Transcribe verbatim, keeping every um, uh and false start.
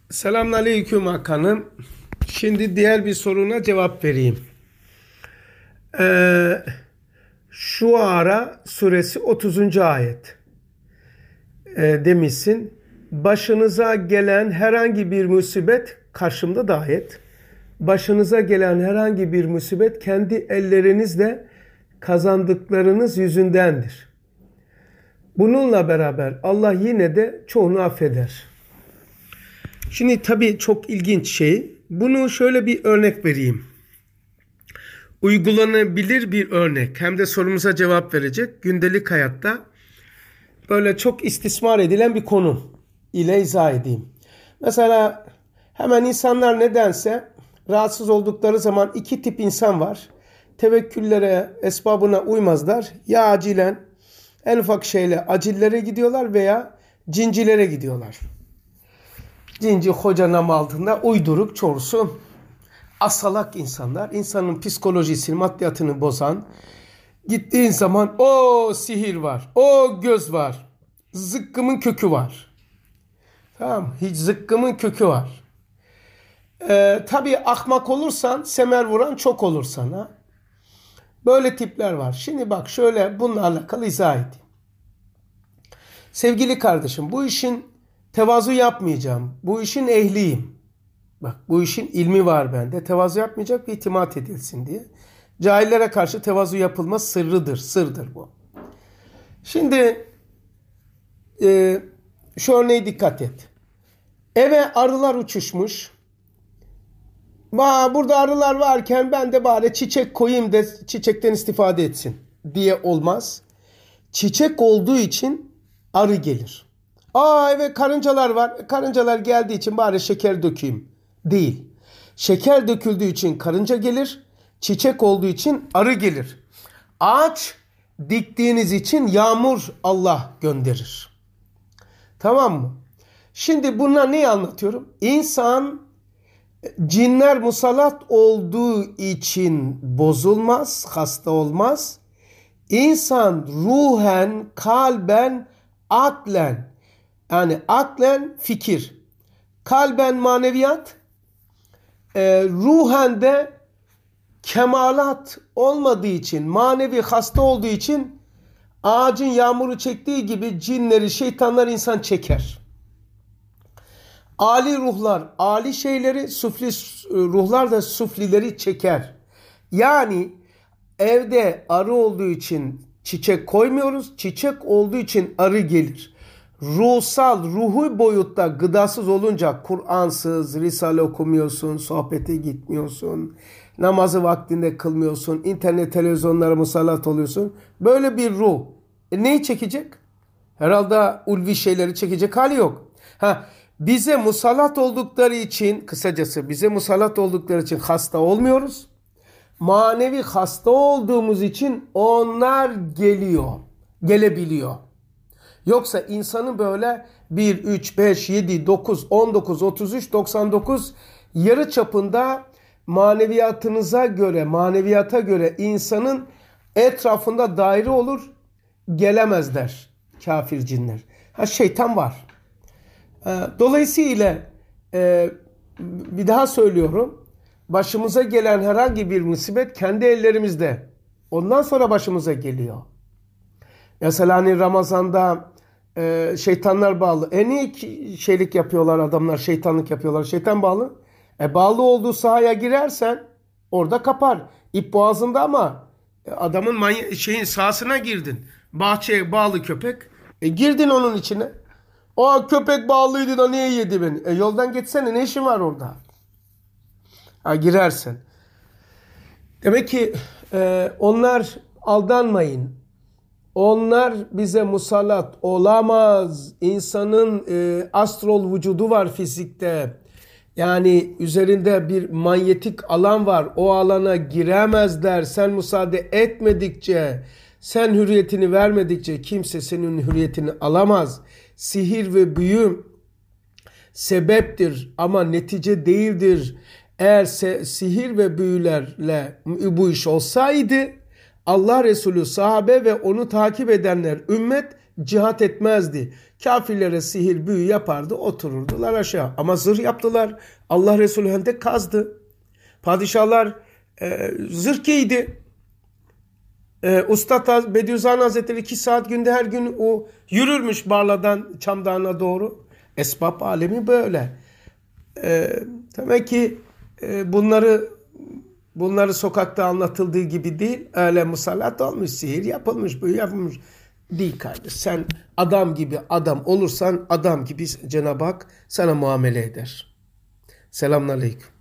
Selamünaleyküm Hakan'ım. Şimdi diğer bir soruna cevap vereyim. Ee, Şuara suresi otuzuncu ayet. Ee, demişsin. Başınıza gelen herhangi bir musibet, karşımda da ayet. Başınıza gelen herhangi bir musibet kendi ellerinizle kazandıklarınız yüzündendir. Bununla beraber Allah yine de çoğunu affeder. Şimdi tabii çok ilginç şey. Bunu şöyle bir örnek vereyim. Uygulanabilir bir örnek. Hem de sorumuza cevap verecek. Gündelik hayatta böyle çok istismar edilen bir konu ile izah edeyim. Mesela hemen insanlar nedense rahatsız oldukları zaman iki tip insan var. Tevekküllere, esbabına uymazlar. Ya acilen en ufak şeyle acillere gidiyorlar veya cincilere gidiyorlar. Cinci hoca namı altında uyduruk çoğusu asalak insanlar. İnsanın psikolojisini, maddiyatını bozan. Gittiğin zaman o sihir var, o göz var, zıkkımın kökü var. Tamam, hiç zıkkımın kökü var. Ee, tabii ahmak olursan semer vuran çok olur sana. Böyle tipler var. Şimdi bak şöyle bununla alakalı izah edeyim. Sevgili kardeşim, bu işin tevazu yapmayacağım. Bu işin ehliyim. Bak bu işin ilmi var bende. Tevazu yapmayacak ve itimat edilsin diye. Cahillere karşı tevazu yapılma sırrıdır. Sırdır bu. Şimdi e, şu örneğe dikkat et. Eve arılar uçuşmuş. Ba, burada arılar varken ben de bari çiçek koyayım da çiçekten istifade etsin diye olmaz. Çiçek olduğu için arı gelir. Aa evet karıncalar var. Karıncalar geldiği için bari şeker dökeyim. Değil. Şeker döküldüğü için karınca gelir. Çiçek olduğu için arı gelir. Ağaç diktiğiniz için yağmur Allah gönderir. Tamam mı? Şimdi bunlar neyi anlatıyorum? İnsan cinler musallat olduğu için bozulmaz, hasta olmaz. İnsan ruhen, kalben, aklen, yani aklen fikir, kalben maneviyat, e, ruhen de kemalat olmadığı için, manevi hasta olduğu için ağacın yağmuru çektiği gibi cinleri, şeytanlar insan çeker. Ali ruhlar, ali şeyleri, sufli ruhlar da suflileri çeker. Yani evde arı olduğu için çiçek koymuyoruz, çiçek olduğu için arı gelir. Ruhsal, ruhu boyutta gıdasız olunca Kur'ansız, Risale okumuyorsun, sohbete gitmiyorsun, namazı vaktinde kılmıyorsun, internet televizyonlara musallat oluyorsun. Böyle bir ruh. E neyi çekecek? Herhalde ulvi şeyleri çekecek hali yok. Ha, bize musallat oldukları için, kısacası bize musallat oldukları için hasta olmuyoruz. Manevi hasta olduğumuz için onlar geliyor, gelebiliyor. Yoksa insanın böyle bir, üç, beş, yedi, dokuz, on dokuz, otuz üç, doksan dokuz yarı çapında maneviyatınıza göre, maneviyata göre insanın etrafında daire olur, gelemezler kafir cinler. Ha şeytan var. Dolayısıyla e, bir daha söylüyorum. Başımıza gelen herhangi bir musibet kendi ellerimizde. Ondan sonra başımıza geliyor. Mesela hani Ramazan'da e, şeytanlar bağlı. E niye şeylik yapıyorlar adamlar, şeytanlık yapıyorlar? Şeytan bağlı. E bağlı olduğu sahaya girersen orada kapar. İp boğazında ama adamın many- şeyin sahasına girdin. Bahçeye bağlı köpek. E girdin onun içine. O köpek bağlıydı da niye yedi beni? E yoldan geçsene ne işin var orada? Ha girersin. Demek ki e, onlar aldanmayın. Onlar bize musallat olamaz. İnsanın e, astrol vücudu var fizikte. Yani üzerinde bir manyetik alan var. O alana giremezler. Sen müsaade etmedikçe, sen hürriyetini vermedikçe kimse senin hürriyetini alamaz. Sihir ve büyü sebeptir ama netice değildir. Eğer se- sihir ve büyülerle bu iş olsaydı Allah Resulü, sahabe ve onu takip edenler, ümmet cihat etmezdi. Kafirlere sihir, büyü yapardı, otururdular aşağı. Ama zırh yaptılar. Allah Resulü hendek kazdı. Padişahlar e, zırh giydi. E, Ustad Bediüzzaman Hazretleri iki saat günde her gün o yürürmüş Barla'dan Çam Dağı'na doğru. Esbab alemi böyle. E, demek ki e, bunları bunları sokakta anlatıldığı gibi değil. Öyle musallat olmuş, sihir yapılmış, büyü yapılmış. Değil kardeş. Sen adam gibi adam olursan adam gibi Cenab-ı Hak sana muamele eder. Selamünaleyküm.